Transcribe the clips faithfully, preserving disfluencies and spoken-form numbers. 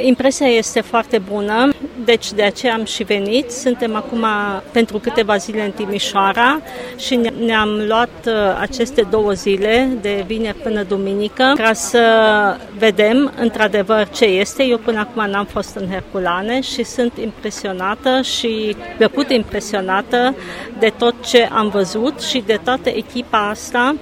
Impresia este foarte bună, deci de aceea am și venit. Suntem acum pentru câteva zile în Timișoara și ne-am luat aceste două zile, de vineri până duminică, ca să vedem într-adevăr ce este. Eu până acum n-am fost în Herculane și sunt impresionată și plăcut impresionată de tot ce am văzut și de toată echipa asta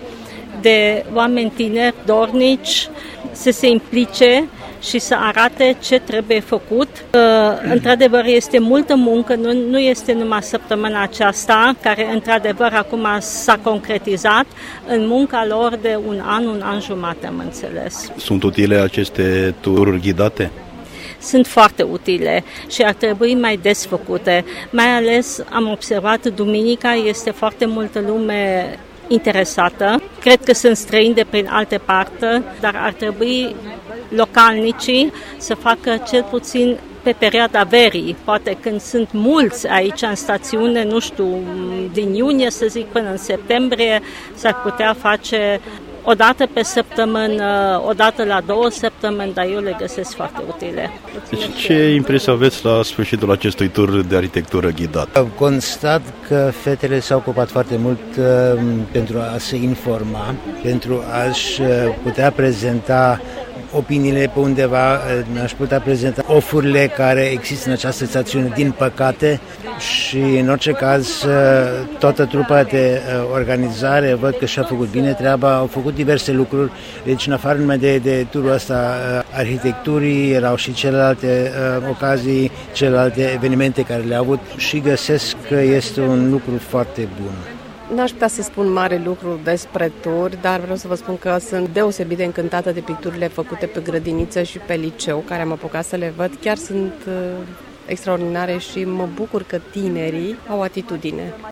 de oameni tineri, dornici, să se implice și să arate ce trebuie făcut. Într-adevăr, este multă muncă, nu, nu este numai săptămâna aceasta, care într-adevăr acum s-a concretizat în munca lor de un an, un an jumate, am înțeles. Sunt utile aceste tururi ghidate? Sunt foarte utile și ar trebui mai des făcute. Mai ales am observat, duminica este foarte multă lume interesată. Cred că sunt străini de prin alte parte, dar ar trebui localnicii să facă cel puțin pe perioada verii, poate când sunt mulți aici în stațiune, nu știu, din iunie să zic până în septembrie, s-ar putea face o dată pe săptămână, o dată la două săptămâni, dar eu le găsesc foarte utile. Deci ce impresie aveți la sfârșitul acestui tur de arhitectură ghidat? Am constat că fetele s-au ocupat foarte mult uh, pentru a se informa, pentru a-și putea prezenta opiniile pe undeva, aș putea prezenta ofurile care există în această stațiune, din păcate, și în orice caz toată trupa de organizare văd că și-a făcut bine treaba, au făcut diverse lucruri, deci în afară numai de, de turul ăsta arhitecturii, erau și celelalte ocazii, celelalte evenimente care le-au avut și găsesc că este un lucru foarte bun. N-aș putea să spun mare lucru despre tur, dar vreau să vă spun că sunt deosebit de încântată de picturile făcute pe grădiniță și pe liceu, care am apucat să le văd. Chiar sunt extraordinare și mă bucur că tinerii au atitudine.